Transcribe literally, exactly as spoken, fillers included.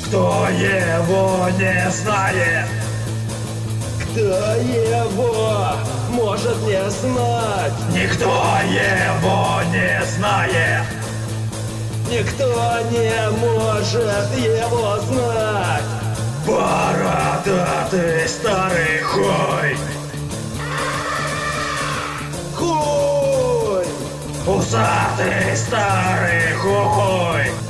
Кто его не знает? Кто его может не знать? Никто его не знает. Никто не может его знать. Бородатый старый хуй. Хуй! Усатый старый хуй.